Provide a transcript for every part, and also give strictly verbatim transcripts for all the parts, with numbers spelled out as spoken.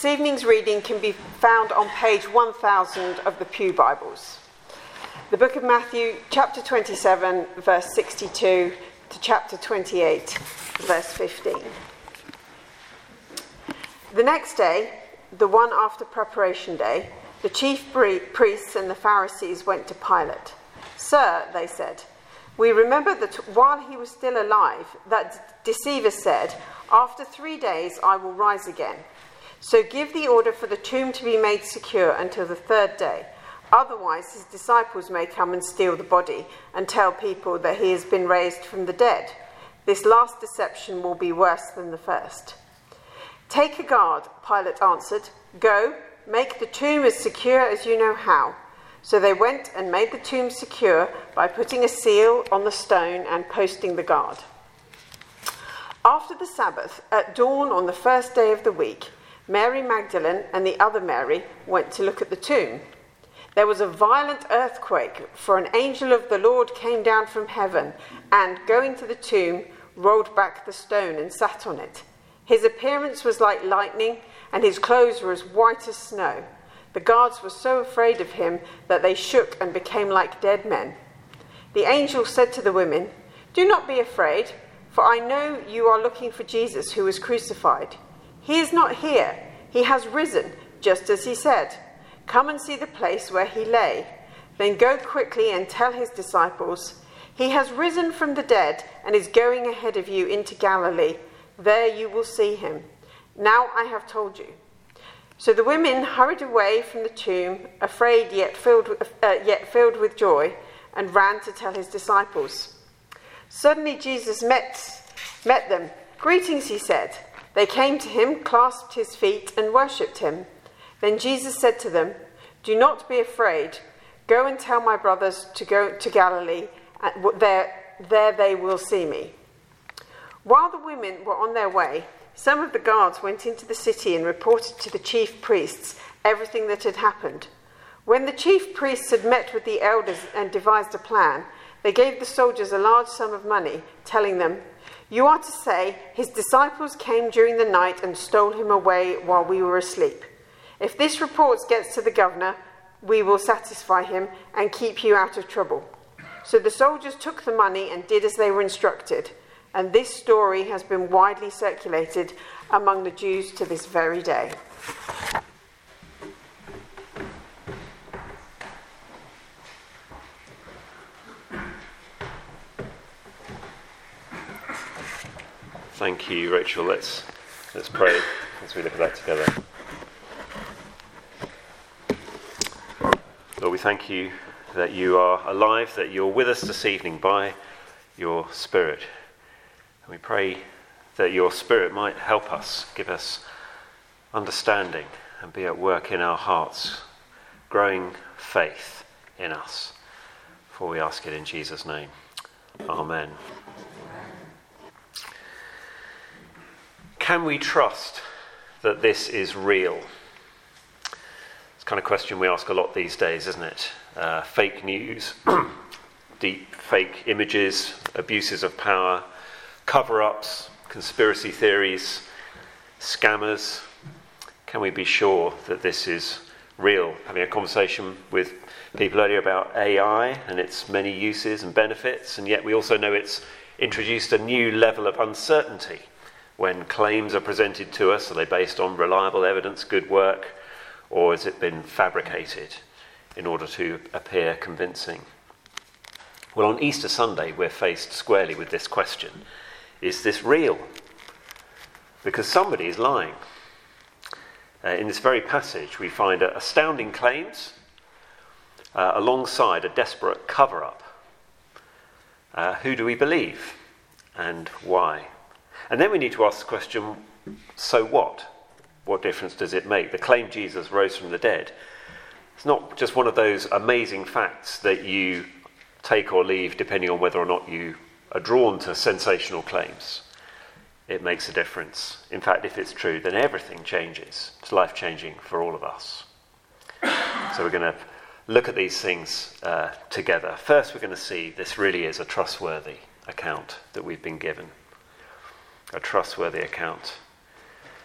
This evening's reading can be found on page one thousand of the Pew Bibles. The book of Matthew, chapter twenty-seven, verse sixty-two to chapter twenty-eight, verse fifteen. The next day, the one after preparation day, the chief priests and the Pharisees went to Pilate. "Sir," they said, "we remember that while he was still alive, that deceiver said, 'After three days I will rise again.' So give the order for the tomb to be made secure until the third day. Otherwise his disciples may come and steal the body and tell people that he has been raised from the dead. This last deception will be worse than the first." "Take a guard," Pilate answered. "Go, make the tomb as secure as you know how." So they went and made the tomb secure by putting a seal on the stone and posting the guard. After the Sabbath, at dawn on the first day of the week, Mary Magdalene and the other Mary went to look at the tomb. There was a violent earthquake, for an angel of the Lord came down from heaven and, going to the tomb, rolled back the stone and sat on it. His appearance was like lightning, and his clothes were as white as snow. The guards were so afraid of him that they shook and became like dead men. The angel said to the women, "Do not be afraid, for I know you are looking for Jesus who was crucified. He is not here. He has risen, just as he said. Come and see the place where he lay. Then go quickly and tell his disciples, 'He has risen from the dead and is going ahead of you into Galilee. There you will see him. Now I have told you.' So the women hurried away from the tomb, afraid yet filled with, uh, yet filled with joy, and ran to tell his disciples. Suddenly Jesus met, met them. 'Greetings,' he said. They came to him, clasped his feet, and worshipped him. Then Jesus said to them, 'Do not be afraid. Go and tell my brothers to go to Galilee, and there, there they will see me.' While the women were on their way, some of the guards went into the city and reported to the chief priests everything that had happened. When the chief priests had met with the elders and devised a plan, they gave the soldiers a large sum of money, telling them, 'You are to say, his disciples came during the night and stole him away while we were asleep. If this report gets to the governor, we will satisfy him and keep you out of trouble.' So the soldiers took the money and did as they were instructed. And this story has been widely circulated among the Jews to this very day." Thank you, Rachel. Let's let's pray as we look at that together. Lord, we thank you that you are alive, that you're with us this evening by your Spirit. And we pray that your Spirit might help us, give us understanding and be at work in our hearts, growing faith in us. For we ask it in Jesus' name. Amen. Can we trust that this is real? It's the kind of question we ask a lot these days, isn't it? Uh, fake news, deep fake images, abuses of power, cover-ups, conspiracy theories, scammers. Can we be sure that this is real? Having a conversation with people earlier about A I and its many uses and benefits, and yet we also know it's introduced a new level of uncertainty. When claims are presented to us, are they based on reliable evidence, good work, or has it been fabricated in order to appear convincing? Well, on Easter Sunday, we're faced squarely with this question. Is this real? Because somebody is lying. Uh, in this very passage, we find uh, astounding claims uh, alongside a desperate cover-up. Uh, who do we believe and why? And then we need to ask the question, so what? What difference does it make? The claim Jesus rose from the dead. It's not just one of those amazing facts that you take or leave depending on whether or not you are drawn to sensational claims. It makes a difference. In fact, if it's true, then everything changes. It's life-changing for all of us. So we're going to look at these things uh, together. First, we're going to see this really is a trustworthy account that we've been given. A trustworthy account.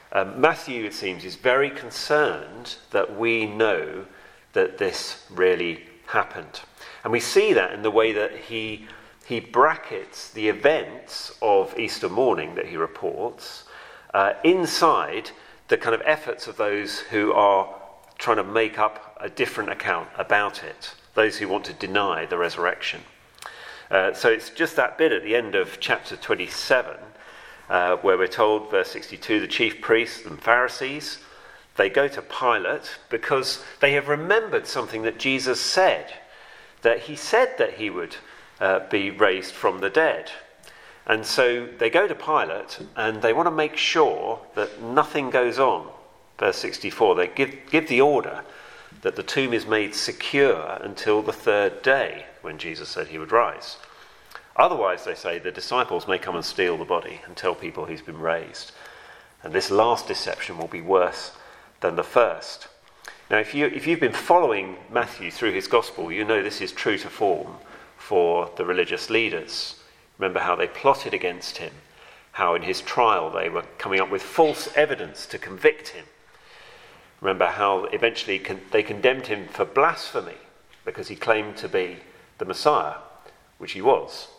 Um, Matthew, it seems, is very concerned that we know that this really happened. And we see that in the way that he, he brackets the events of Easter morning that he reports uh, inside the kind of efforts of those who are trying to make up a different account about it, those who want to deny the resurrection. Uh, so it's just that bit at the end of chapter twenty-seven, uh, where we're told, verse sixty-two, the chief priests and Pharisees, they go to Pilate because they have remembered something that Jesus said, that he said that he would uh, be raised from the dead. And so they go to Pilate and they want to make sure that nothing goes on. Verse sixty-four, they give, give the order that the tomb is made secure until the third day, when Jesus said he would rise. Otherwise, they say, the disciples may come and steal the body and tell people he's been raised. And this last deception will be worse than the first. Now, if, you, if you've been following Matthew through his gospel, you know this is true to form for the religious leaders. Remember how they plotted against him, how in his trial they were coming up with false evidence to convict him. Remember how eventually con- they condemned him for blasphemy because he claimed to be the Messiah, which he was.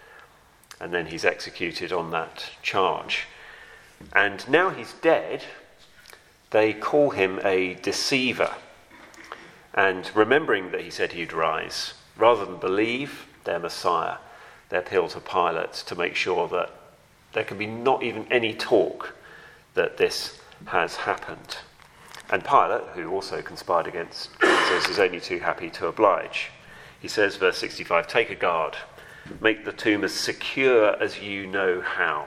And then he's executed on that charge. And now he's dead, they call him a deceiver. And remembering that he said he'd rise, rather than believe their Messiah, they appeal to Pilate to make sure that there can be not even any talk that this has happened. And Pilate, who also conspired against Jesus, is only too happy to oblige. He says, verse sixty-five, take a guard, make the tomb as secure as you know how.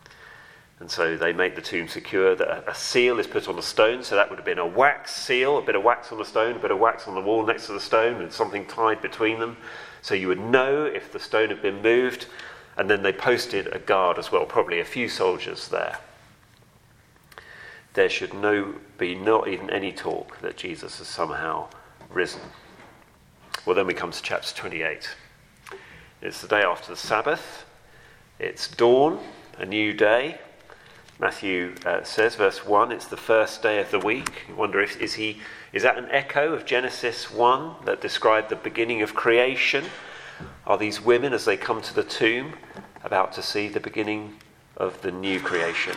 And so they make the tomb secure. A seal is put on the stone, so that would have been a wax seal, a bit of wax on the stone, a bit of wax on the wall next to the stone, and something tied between them, so you would know if the stone had been moved. And then they posted a guard as well, probably a few soldiers there. There should no be not even any talk that Jesus has somehow risen. Well, then we come to chapter twenty-eight. It's the day after the Sabbath. It's dawn, a new day. Matthew uh, says, verse one, it's the first day of the week. You wonder if is he is that an echo of Genesis one that described the beginning of creation? Are these women, as they come to the tomb, about to see the beginning of the new creation?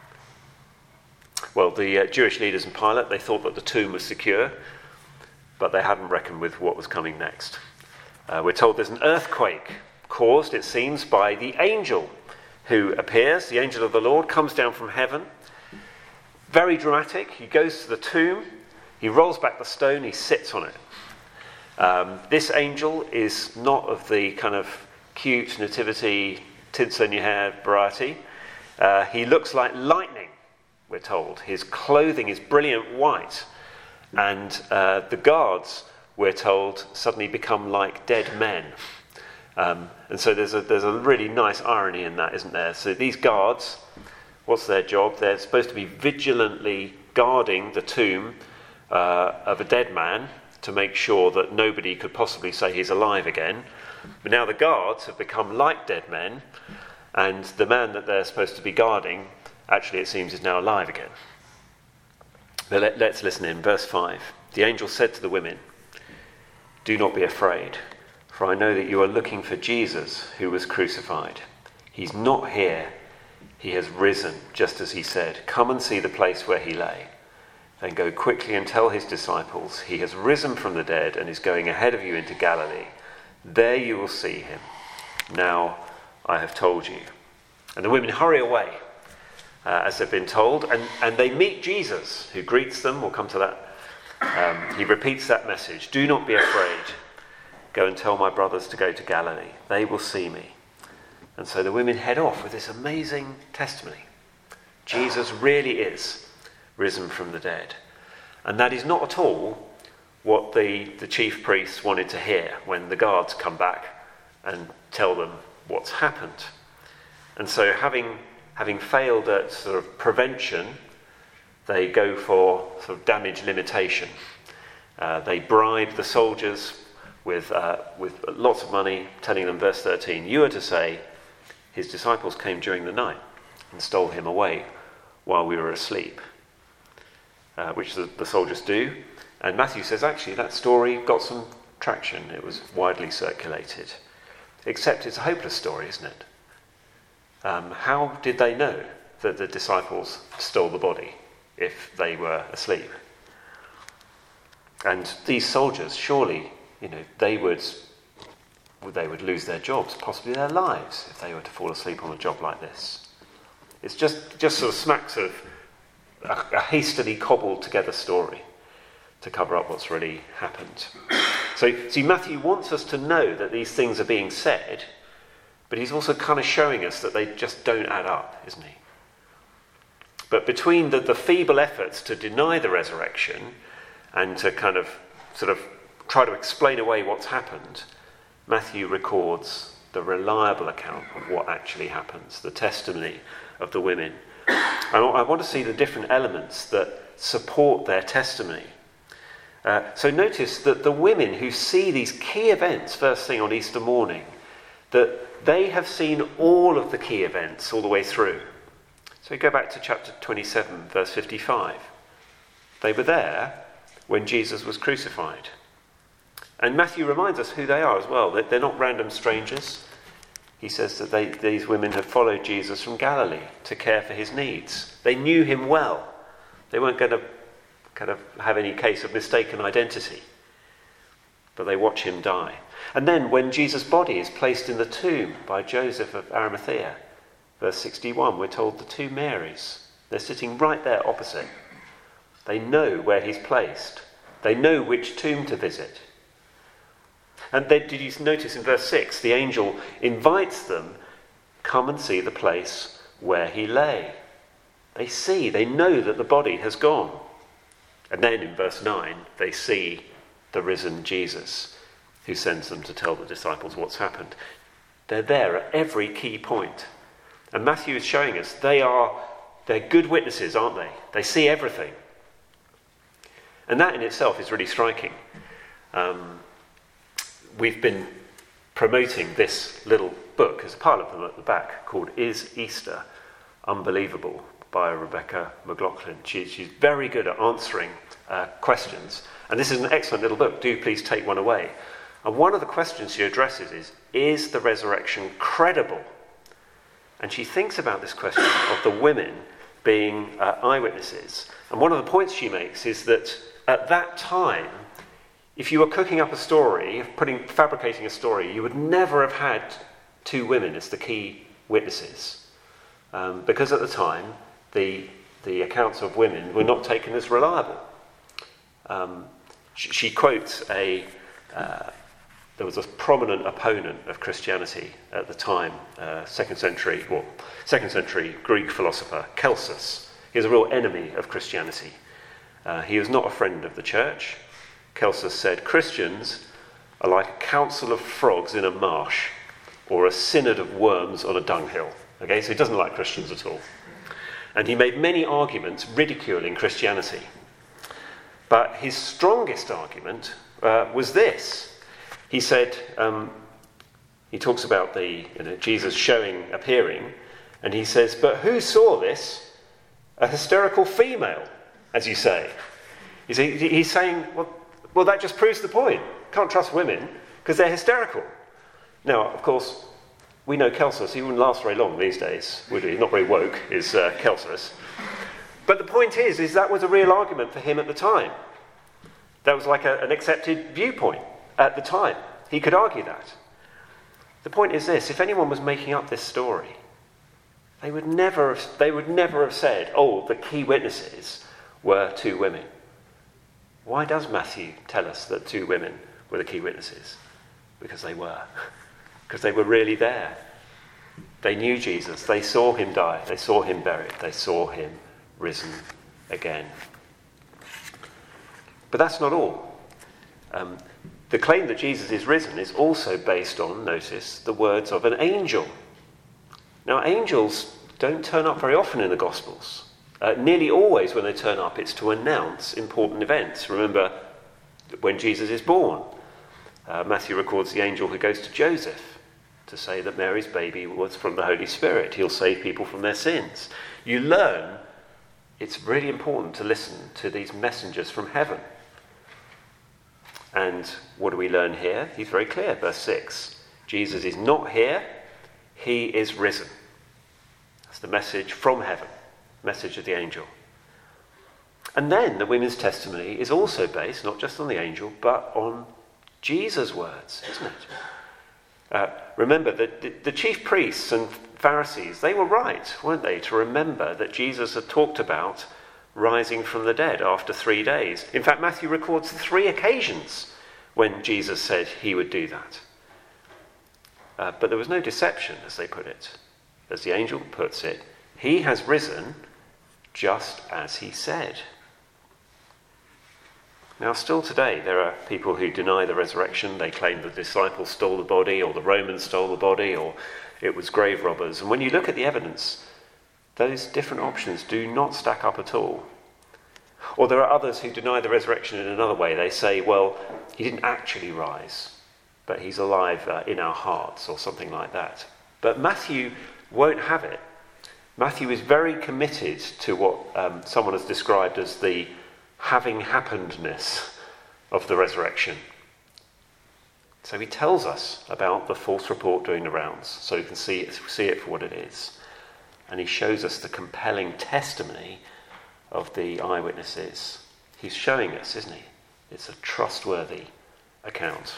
Well, the uh, Jewish leaders and Pilate, they thought that the tomb was secure, but they hadn't reckoned with what was coming next. Uh, we're told there's an earthquake caused, it seems, by the angel who appears. The angel of the Lord comes down from heaven. Very dramatic. He goes to the tomb, he rolls back the stone, he sits on it. Um, this angel is not of the kind of cute nativity, tinsel in your hair variety. Uh, he looks like lightning, we're told. His clothing is brilliant white. And uh, the guards, we're told, suddenly become like dead men. Um, and so there's a, there's a really nice irony in that, isn't there? So these guards, what's their job? They're supposed to be vigilantly guarding the tomb uh, of a dead man to make sure that nobody could possibly say he's alive again. But now the guards have become like dead men, and the man that they're supposed to be guarding, actually it seems, is now alive again. But let, let's listen in. Verse five. The angel said to the women, do not be afraid, for I know that you are looking for Jesus who was crucified. He's not here. He has risen, just as he said. Come and see the place where he lay. Then go quickly and tell his disciples, he has risen from the dead and is going ahead of you into Galilee. There you will see him. Now I have told you. And the women hurry away, uh, as they've been told, and, and they meet Jesus, who greets them. We'll come to that. Um, he repeats that message. Do not be afraid. Go and tell my brothers to go to Galilee. They will see me. And so the women head off with this amazing testimony. Jesus really is risen from the dead. And that is not at all what the, the chief priests wanted to hear when the guards come back and tell them what's happened. And so having having failed at sort of prevention, they go for sort of damage limitation. Uh, they bribe the soldiers with uh, with lots of money, telling them, verse thirteen, you are to say, his disciples came during the night and stole him away while we were asleep, uh, which the, the soldiers do. And Matthew says, actually, that story got some traction. It was widely circulated. Except it's a hopeless story, isn't it? Um, how did they know that the disciples stole the body if they were asleep? And these soldiers, surely, you know, they would they would lose their jobs, possibly their lives, if they were to fall asleep on a job like this. It's just, just sort of smacks of a, a hastily cobbled together story to cover up what's really happened. So, see, Matthew wants us to know that these things are being said, but he's also kind of showing us that they just don't add up, isn't he? But between the, the feeble efforts to deny the resurrection and to kind of sort of try to explain away what's happened, Matthew records the reliable account of what actually happens, the testimony of the women. And I want to see the different elements that support their testimony. Uh, so notice that the women who see these key events first thing on Easter morning, that they have seen all of the key events all the way through. So go back to chapter twenty-seven, verse fifty-five. They were there when Jesus was crucified. And Matthew reminds us who they are as well. They're not random strangers. He says that they, these women had followed Jesus from Galilee to care for his needs. They knew him well. They weren't going to kind of have any case of mistaken identity. But they watch him die. And then when Jesus' body is placed in the tomb by Joseph of Arimathea, verse sixty-one, we're told the two Marys, they're sitting right there opposite. They know where he's placed. They know which tomb to visit. And they, did you notice in verse six, the angel invites them, come and see the place where he lay. They see, they know that the body has gone. And then in verse nine, they see the risen Jesus, who sends them to tell the disciples what's happened. They're there at every key point. And Matthew is showing us they are, they're good witnesses, aren't they? They see everything. And that in itself is really striking. Um, we've been promoting this little book, as a pile of them at the back, called Is Easter Unbelievable? By Rebecca McLaughlin. She, she's very good at answering uh, questions. And this is an excellent little book. Do please take one away. And one of the questions she addresses is, is the resurrection credible? And she thinks about this question of the women being uh, eyewitnesses. And one of the points she makes is that at that time, if you were cooking up a story, putting, fabricating a story, you would never have had two women as the key witnesses. Um, because at the time, the, the accounts of women were not taken as reliable. Um, she, she quotes a... Uh, there was a prominent opponent of Christianity at the time, uh, second century, well, second century Greek philosopher, Celsus. He was a real enemy of Christianity. Uh, he was not a friend of the church. Celsus said, Christians are like a council of frogs in a marsh or a synod of worms on a dunghill. Okay, so he doesn't like Christians at all. And he made many arguments ridiculing Christianity. But his strongest argument uh, was this. He said, um, he talks about the you know, Jesus showing, appearing, and he says, but who saw this? A hysterical female, as you say. He's, he's saying, well, well, that just proves the point. Can't trust women because they're hysterical. Now, of course, we know Celsus. He wouldn't last very long these days, would he? Not very woke, is uh, Celsus. But the point is, is that was a real argument for him at the time. That was like a, an accepted viewpoint at the time. He could argue that. The point is this: if anyone was making up this story, they would never have, they would never have said, "Oh, the key witnesses were two women." Why does Matthew tell us that two women were the key witnesses? Because they were. Because they were really there. They knew Jesus. They saw him die. They saw him buried. They saw him risen again. But that's not all. Um, the claim that Jesus is risen is also based on, notice, the words of an angel. Now, angels don't turn up very often in the Gospels. Uh, nearly always when they turn up, it's to announce important events. Remember when Jesus is born. Uh, Matthew records the angel who goes to Joseph to say that Mary's baby was from the Holy Spirit. He'll save people from their sins. You learn it's really important to listen to these messengers from heaven. And what do we learn here? He's very clear, verse six. Jesus is not here, he is risen. That's the message from heaven, message of the angel. And then the women's testimony is also based not just on the angel, but on Jesus' words, isn't it? Uh, remember, that the, the chief priests and Pharisees, they were right, weren't they, to remember that Jesus had talked about rising from the dead after three days. In fact, Matthew records three occasions when Jesus said he would do that. Uh, but there was no deception, as they put it. As the angel puts it, he has risen just as he said. Now, still today, there are people who deny the resurrection. They claim the disciples stole the body, or the Romans stole the body, or it was grave robbers. And when you look at the evidence, those different options do not stack up at all. Or there are others who deny the resurrection in another way. They say, well, he didn't actually rise, but he's alive uh, in our hearts, or something like that. But Matthew won't have it. Matthew is very committed to what um, someone has described as the having happenedness of the resurrection. So he tells us about the false report doing the rounds, so we can see it, see it for what it is. And he shows us the compelling testimony of the eyewitnesses. He's showing us, isn't he? It's a trustworthy account.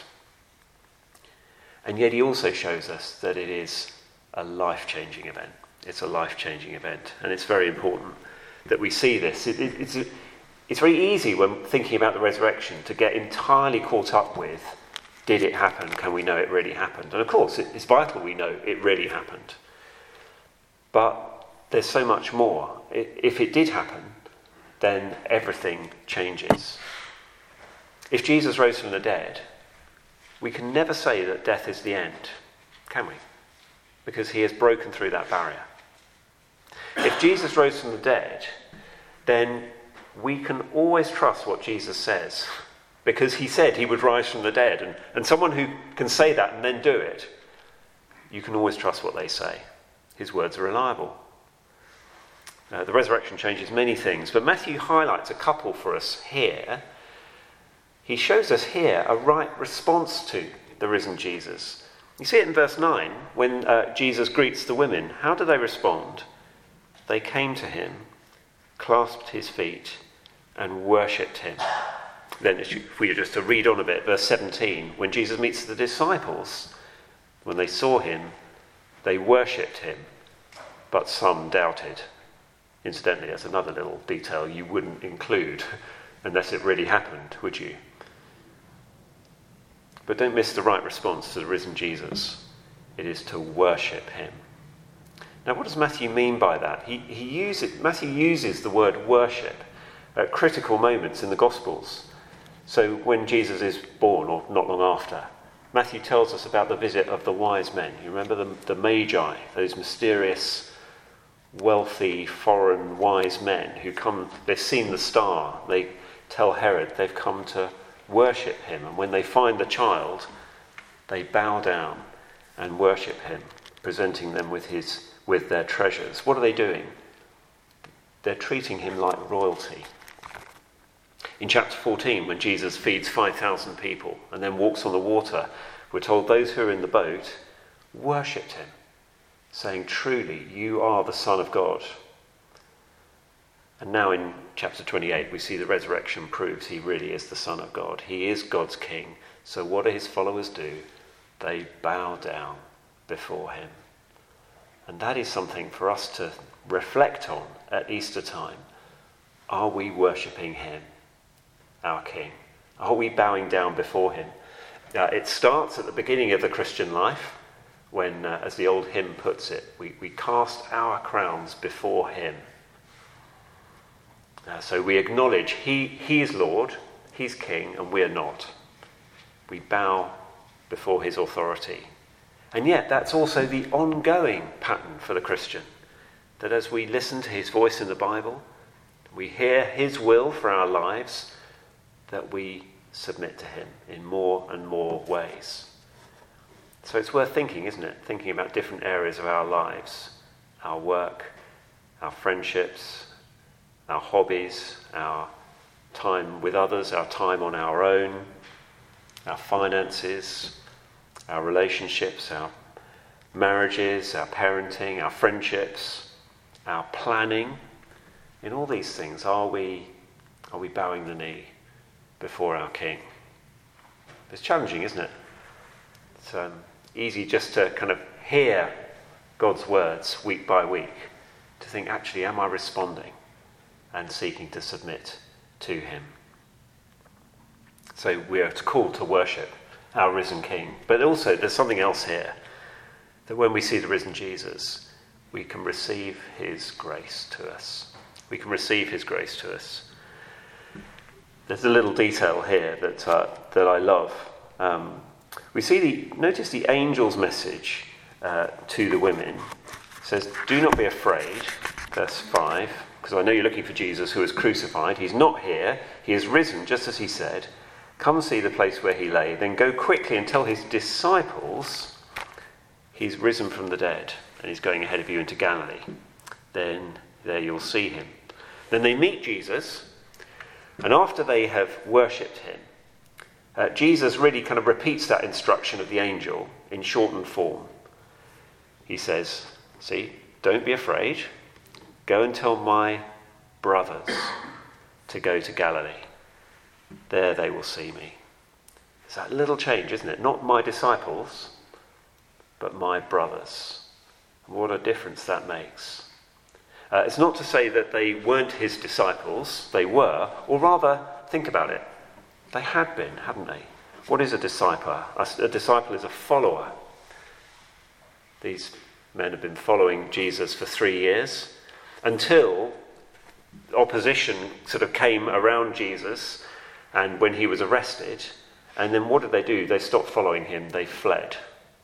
And yet he also shows us that it is a life-changing event. It's a life-changing event. And it's very important that we see this. It, it, it's, a, it's very easy when thinking about the resurrection to get entirely caught up with, did it happen? Can we know it really happened? And of course, it, it's vital we know it really happened. But there's so much more. It, if it did happen, then everything changes. If Jesus rose from the dead, we can never say that death is the end, can we? Because he has broken through that barrier. If Jesus rose from the dead, then we can always trust what Jesus says, because he said he would rise from the dead. And, and someone who can say that and then do it, you can always trust what they say. His words are reliable. Uh, the resurrection changes many things, but Matthew highlights a couple for us here. He shows us here a right response to the risen Jesus. You see it in verse nine, when uh, Jesus greets the women. How do they respond? They came to him, clasped his feet, and worshipped him. Then, if we were just to read on a bit, verse seventeen, when Jesus meets the disciples, when they saw him, they worshipped him, but some doubted. Incidentally, that's another little detail you wouldn't include unless it really happened, would you? But don't miss the right response to the risen Jesus. It is to worship him. Now, what does Matthew mean by that? He, he uses, Matthew uses the word worship at critical moments in the Gospels. So when Jesus is born, or not long after, Matthew tells us about the visit of the wise men. You remember the, the Magi, those mysterious, wealthy, foreign, wise men who come, they've seen the star. They tell Herod they've come to worship him. And when they find the child, they bow down and worship him, presenting them with his with their treasures. What are they doing? They're treating him like royalty. In chapter fourteen, when Jesus feeds five thousand people and then walks on the water, we're told those who are in the boat worshipped him, saying, truly, you are the Son of God. And now in chapter twenty-eight, we see the resurrection proves he really is the Son of God. He is God's King. So what do his followers do? They bow down before him. And that is something for us to reflect on at Easter time. Are we worshipping him, our King? Are we bowing down before him? Uh, it starts at the beginning of the Christian life when, uh, as the old hymn puts it, we, we cast our crowns before him. Uh, so we acknowledge he, he is Lord, he's King, and we're not. We bow before his authority. And yet that's also the ongoing pattern for the Christian, that as we listen to his voice in the Bible, we hear his will for our lives, that we submit to him in more and more ways. So it's worth thinking, isn't it? Thinking about different areas of our lives, our work, our friendships, our hobbies, our time with others, our time on our own, our finances, our relationships, our marriages, our parenting, our friendships, our planning. In all these things, are we are we bowing the knee before our King? It's challenging, isn't it? It's um, easy just to kind of hear God's words week by week, to think, actually, am I responding and seeking to submit to him? So we are called to worship our risen King. But also there's something else here, that when we see the risen Jesus, we can receive his grace to us. We can receive his grace to us. There's a little detail here that uh, that I love. Um, we see the, notice the angel's message uh, to the women. It says, do not be afraid, verse five, because I know you're looking for Jesus who was crucified. He's not here. He is risen, just as he said. Come see the place where he lay. Then go quickly and tell his disciples he's risen from the dead and he's going ahead of you into Galilee. Then there you'll see him. Then they meet Jesus, and after they have worshipped him, uh, Jesus really kind of repeats that instruction of the angel in shortened form. He says, see, don't be afraid. Go and tell my brothers to go to Galilee. There they will see me. It's that little change, isn't it? Not my disciples, but my brothers. And what a difference that makes. Uh, it's not to say that they weren't his disciples. They were. Or rather, think about it. They had been, hadn't they? What is a disciple? A, a disciple is a follower. These men have been following Jesus for three years until opposition sort of came around Jesus and when he was arrested. And then what did they do? They stopped following him. They fled.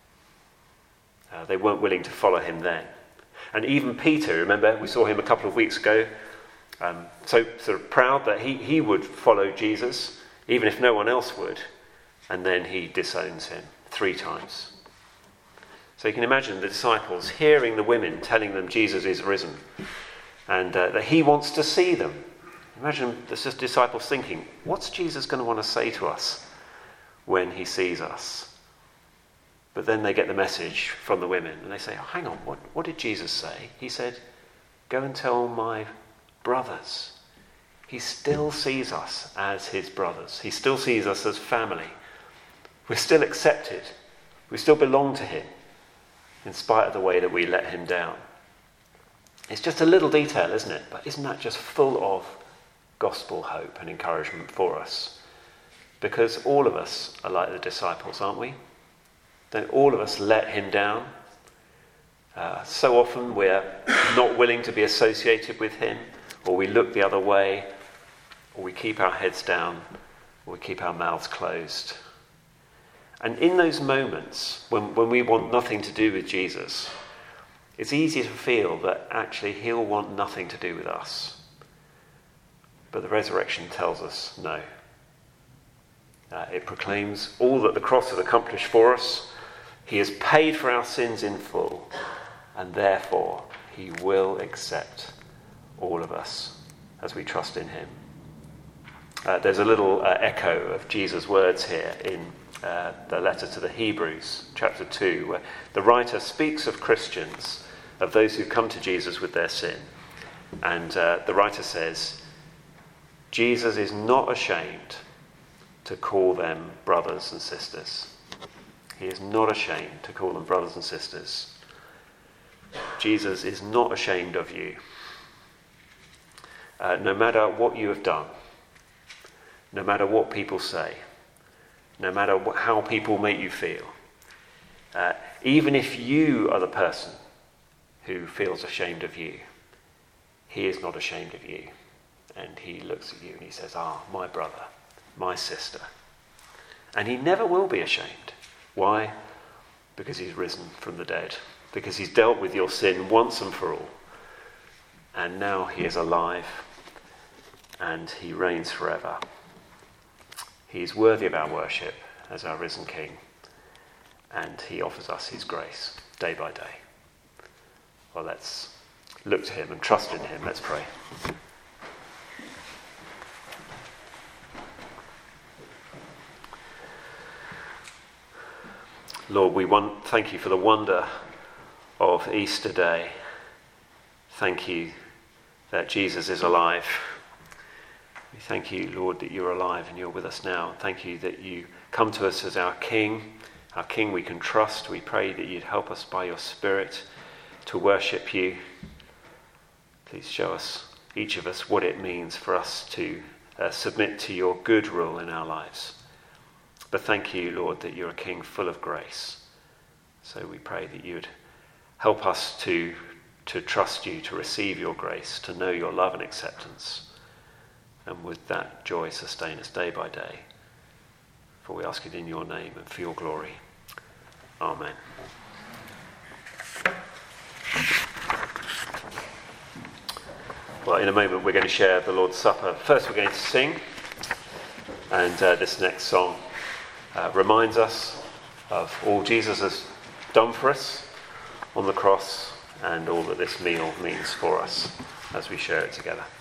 Uh, they weren't willing to follow him then. And even Peter, remember, we saw him a couple of weeks ago, um, so sort of proud that he, he would follow Jesus, even if no one else would. And then he disowns him three times. So you can imagine the disciples hearing the women telling them Jesus is risen and uh, that he wants to see them. Imagine the disciples thinking, what's Jesus going to want to say to us when he sees us? But then they get the message from the women and they say, oh, hang on, what, what did Jesus say? He said, go and tell my brothers. He still sees us as his brothers. He still sees us as family. We're still accepted. We still belong to him, in spite of the way that we let him down. It's just a little detail, isn't it? But isn't that just full of gospel hope and encouragement for us? Because all of us are like the disciples, aren't we? Don't all of us let him down? Uh, so often we're not willing to be associated with him, or we look the other way, or we keep our heads down, or we keep our mouths closed. And in those moments, when, when we want nothing to do with Jesus, it's easy to feel that actually he'll want nothing to do with us. But the resurrection tells us no. Uh, it proclaims all that the cross has accomplished for us. He has paid for our sins in full, and therefore he will accept all of us as we trust in him. Uh, there's a little uh, echo of Jesus' words here in uh, the letter to the Hebrews, chapter two, where the writer speaks of Christians, of those who come to Jesus with their sin. And uh, the writer says, Jesus is not ashamed to call them brothers and sisters. He is not ashamed to call them brothers and sisters. Jesus is not ashamed of you. Uh, no matter what you have done, no matter what people say, no matter what, how people make you feel, uh, even if you are the person who feels ashamed of you, he is not ashamed of you. And he looks at you and he says, ah, my brother, my sister. And he never will be ashamed. Why? Because he's risen from the dead. Because he's dealt with your sin once and for all. And now he is alive and he reigns forever. He is worthy of our worship as our risen King. And he offers us his grace day by day. Well, let's look to him and trust in him. Let's pray. Lord, we want, thank you for the wonder of Easter Day. Thank you that Jesus is alive. We thank you, Lord, that you're alive and you're with us now. Thank you that you come to us as our King, our King we can trust. We pray that you'd help us by your Spirit to worship you. Please show us, each of us, what it means for us to uh, submit to your good rule in our lives. But thank you, Lord, that you're a King full of grace. So we pray that you'd help us to, to trust you, to receive your grace, to know your love and acceptance, and with that joy sustain us day by day. For we ask it in your name and for your glory. Amen. Well, in a moment we're going to share the Lord's Supper. First we're going to sing, and uh, this next song uh, reminds us of all Jesus has done for us on the cross and all that this meal means for us as we share it together.